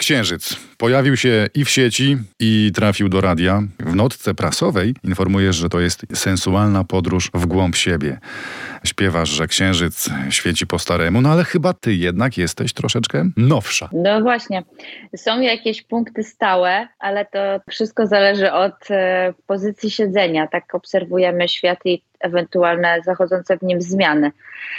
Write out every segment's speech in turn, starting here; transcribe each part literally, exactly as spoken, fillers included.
Księżyc pojawił się i w sieci, i trafił do radia. W notce prasowej informujesz, że to jest sensualna podróż w głąb siebie. Śpiewasz, że księżyc świeci po staremu, no ale chyba ty jednak jesteś troszeczkę nowsza. No właśnie. Są jakieś punkty stałe, ale to wszystko zależy od e, pozycji siedzenia. Tak obserwujemy świat i ewentualne zachodzące w nim zmiany.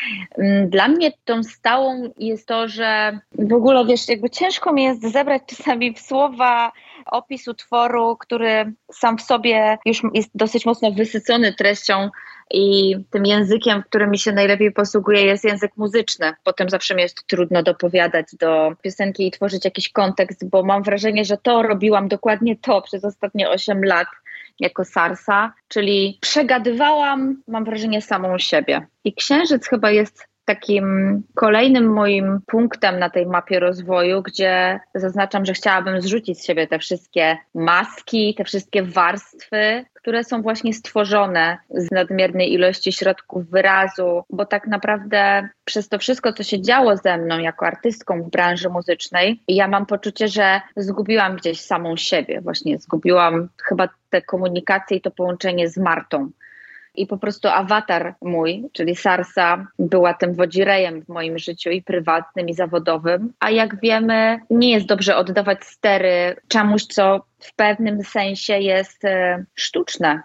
Dla mnie tą stałą jest to, że w ogóle, wiesz, jakby ciężko mi jest zebrać czasami w słowa opis utworu, który sam w sobie już jest dosyć mocno wysycony treścią i tym językiem, którym mi się najlepiej posługuje, jest język muzyczny. Potem zawsze mi jest trudno dopowiadać do piosenki i tworzyć jakiś kontekst, bo mam wrażenie, że to robiłam dokładnie to przez ostatnie osiem lat jako Sarsa, czyli przegadywałam, mam wrażenie, samą siebie. I Księżyc chyba jest takim kolejnym moim punktem na tej mapie rozwoju, gdzie zaznaczam, że chciałabym zrzucić z siebie te wszystkie maski, te wszystkie warstwy, które są właśnie stworzone z nadmiernej ilości środków wyrazu, bo tak naprawdę przez to wszystko, co się działo ze mną jako artystką w branży muzycznej, ja mam poczucie, że zgubiłam gdzieś samą siebie. Właśnie zgubiłam chyba tę komunikację i to połączenie z Martą. I po prostu awatar mój, czyli Sarsa, była tym wodzirejem w moim życiu i prywatnym, i zawodowym. A jak wiemy, nie jest dobrze oddawać stery czemuś, co w pewnym sensie jest e, sztuczne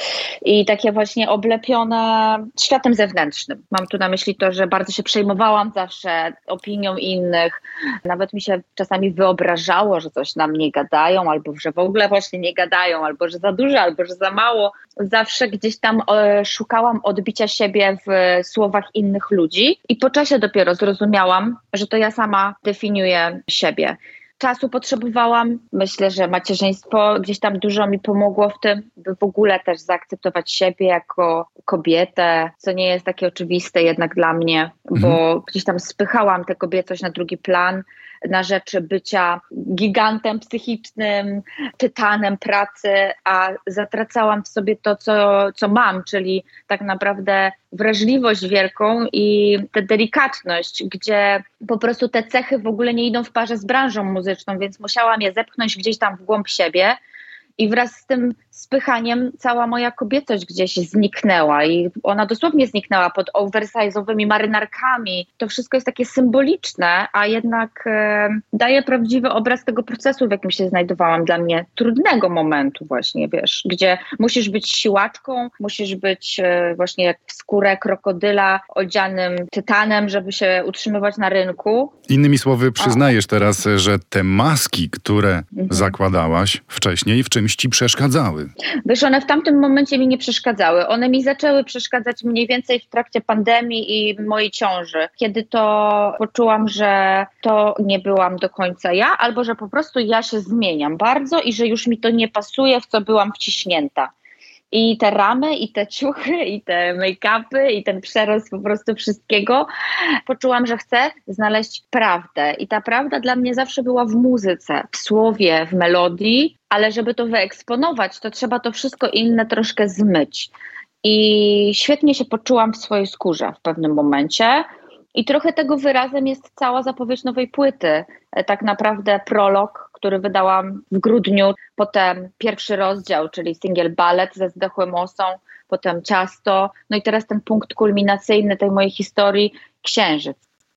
i takie właśnie oblepione światem zewnętrznym. Mam tu na myśli to, że bardzo się przejmowałam zawsze opinią innych. Nawet mi się czasami wyobrażało, że coś na mnie gadają, albo że w ogóle właśnie nie gadają, albo że za dużo, albo że za mało. Zawsze gdzieś tam e, szukałam odbicia siebie w słowach innych ludzi i po czasie dopiero zrozumiałam, że to ja sama definiuję siebie. Czasu potrzebowałam. Myślę, że macierzyństwo gdzieś tam dużo mi pomogło w tym, by w ogóle też zaakceptować siebie jako kobietę, co nie jest takie oczywiste jednak dla mnie, bo mhm. gdzieś tam spychałam tę kobiecość na drugi plan na rzecz bycia gigantem psychicznym, tytanem pracy, a zatracałam w sobie to, co, co mam, czyli tak naprawdę wrażliwość wielką i tę delikatność, gdzie po prostu te cechy w ogóle nie idą w parze z branżą muzyczną, więc musiałam je zepchnąć gdzieś tam w głąb siebie. I wraz z tym spychaniem cała moja kobiecość gdzieś zniknęła i ona dosłownie zniknęła pod oversize'owymi marynarkami. To wszystko jest takie symboliczne, a jednak e, daje prawdziwy obraz tego procesu, w jakim się znajdowałam, dla mnie trudnego momentu właśnie, wiesz, gdzie musisz być siłaczką, musisz być e, właśnie jak w skórę krokodyla odzianym tytanem, żeby się utrzymywać na rynku. Innymi słowy, przyznajesz a. teraz, że te maski, które mhm. zakładałaś wcześniej, w czymś ci przeszkadzały. Wiesz, one w tamtym momencie mi nie przeszkadzały. One mi zaczęły przeszkadzać mniej więcej w trakcie pandemii i mojej ciąży, kiedy to poczułam, że to nie byłam do końca ja, albo że po prostu ja się zmieniam bardzo i że już mi to nie pasuje, w co byłam wciśnięta. I te ramy, i te ciuchy, i te make-upy, i ten przerost po prostu wszystkiego. Poczułam, że chcę znaleźć prawdę. I ta prawda dla mnie zawsze była w muzyce, w słowie, w melodii, ale żeby to wyeksponować, to trzeba to wszystko inne troszkę zmyć. I świetnie się poczułam w swojej skórze w pewnym momencie. I trochę tego wyrazem jest cała zapowiedź nowej płyty. Tak naprawdę prolog, który wydałam w grudniu, potem pierwszy rozdział, czyli singiel Balet ze Zdechłym Osą, potem Ciasto, no i teraz ten punkt kulminacyjny tej mojej historii, Księżyc.